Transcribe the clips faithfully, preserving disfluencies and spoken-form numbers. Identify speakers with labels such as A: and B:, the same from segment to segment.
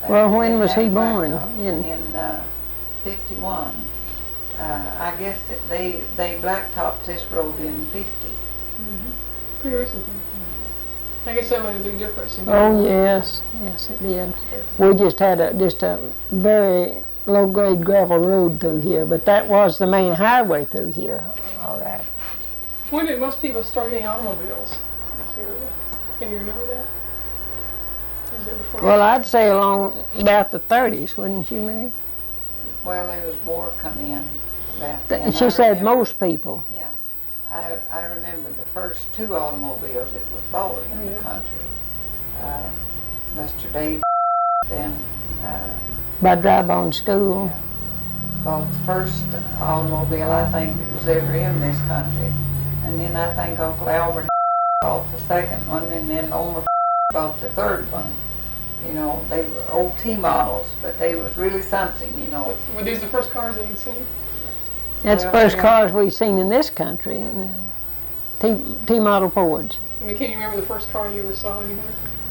A: Well, when was he born?
B: In, in uh, fifty-one. Uh, I guess that they they blacktopped this road in fifty.
C: Mm-hmm. Pretty recently. I guess that made a big difference.
A: Oh yes, yes it did. We just had a just a very low-grade gravel road through here, but that was the main highway through here. All right.
C: When did most people start getting automobiles in this area? Can you remember that? Is it before?
A: Well, I'd say along about the thirties, wouldn't you, Mary?
B: Well, there was more come in about
A: Th-
B: then.
A: She
B: I
A: said
B: remember-
A: most people.
B: Yeah, I I remember the first two automobiles that was bought in
C: Yeah.
B: the country. Uh, Mister Dave and uh,
A: By Dry-Bone School.
B: bought the first automobile I think that was ever in this country, and then I think Uncle Albert bought the second one, and then Omer bought the third one. You know, they were old T models, but they was really something. You know.
C: Were these the first cars that you'd seen?
A: That's the
B: Well,
A: first
B: yeah.
A: cars we've seen in this country. and, uh, T T-model Fords.
C: I mean, can you remember the first car you ever saw anywhere?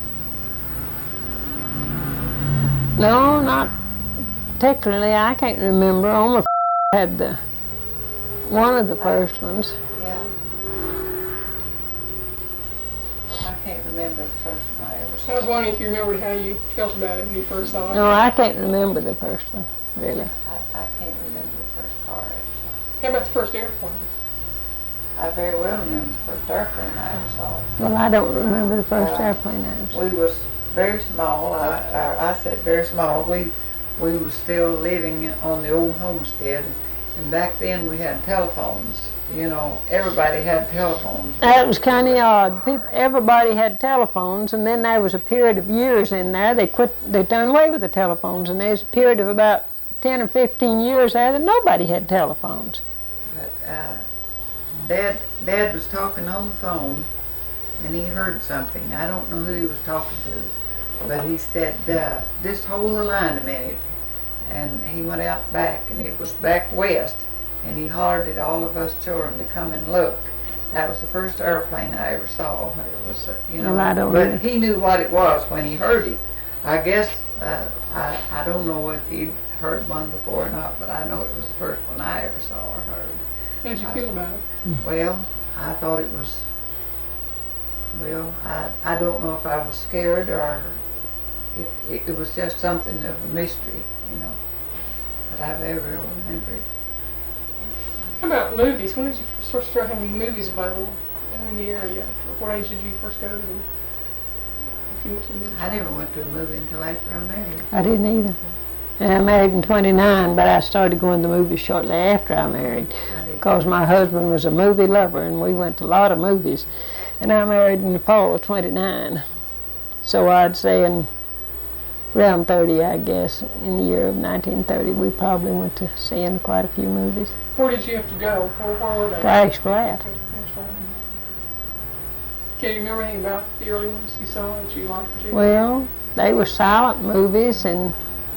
A: No, not particularly. I can't remember. Omer had the one of the first ones.
B: Yeah. I can't remember the first one I ever saw.
C: I was wondering if you remembered how you felt about it when you first saw it.
A: No, I can't remember the first one, really.
B: I, I can't remember the first car I ever
C: How about the first airplane?
B: saw. I very well remember the first airplane I ever saw.
A: Well, I don't remember the first
B: Uh,
A: airplane I was.
B: We was very small. I, I, I said very small. We we were still living on the old homestead, and back then we had telephones. You know, everybody had telephones.
A: That was kind of odd. People, everybody had telephones, and then there was a period of years in there. They quit. They done away with the telephones, and there was a period of about ten or fifteen years there that nobody had telephones.
B: But uh, Dad, Dad was talking on the phone, and he heard something. I don't know who he was talking to, but he said, uh, "Just hold the line a minute." And he went out back, and it was back west, and he hollered at all of us children to come and look. That was the first airplane I ever saw. It was, uh, you know,
A: Well, I don't
B: but
A: know.
B: he knew what it was when he heard it. I guess uh, I I don't know if he heard one before or not, but I know it was the first one I ever saw or heard.
C: How did you feel about it?
B: Well, I thought it was, well, I, I don't know if I was scared or if it, it was just something of a mystery, you know. But I very well remember it.
C: How about movies? When did you first start having movies available in the area? What age did you first go to them? If you went to the movies?
B: I never went to a movie until after I married.
A: I didn't either. And I married in twenty-nine, but I started going to movies shortly after I married,
B: I did.
A: because my husband was a movie lover, and we went to a lot of movies. And I married in the fall of twenty-nine. So I'd say in around thirty, I guess, in the year of nineteen thirty, we probably went to seeing quite a few movies.
C: Where did you have to go? Where, where were they?
A: To Ash Flat.
C: Okay, that's right. Can you remember anything about the early ones you saw that you liked particularly?
A: Well, they were silent movies, and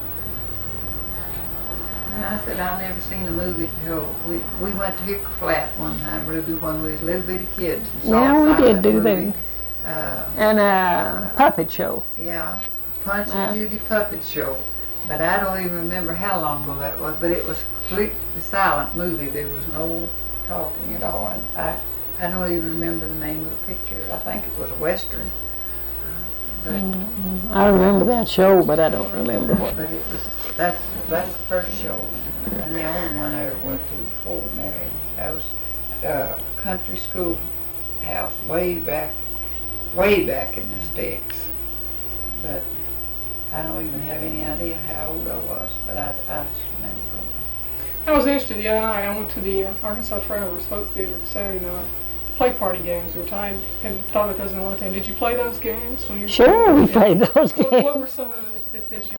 B: And I said I never seen a movie till we, we went to Hickory Flat one time, Ruby, when we was little bitty kids. And saw
A: yeah,
B: a
A: we did
B: silent
A: do
B: movie.
A: that.
B: Uh,
A: And a puppet show.
B: Yeah, Punch
A: Uh.
B: and Judy puppet show. But I don't even remember how long ago that was. But it was completely silent movie. There was no talking at all. And I, I don't even remember the name of the picture. I think it was a western. But,
A: I remember that show, but I don't remember what.
B: but it was that's that's the first show and the only one I ever went to before we married. That was uh, country school house way back, way back in the sticks. But I don't even have any idea how old I was, but I, I just remember going.
C: I was interested the other night. I went to the uh, Arkansas Travelers Folk Theater Saturday night. The play party games, which I hadn't thought of those in a long time. Did you play those games when you were?
A: Sure, we played those games.
C: What, what were some of the that, that you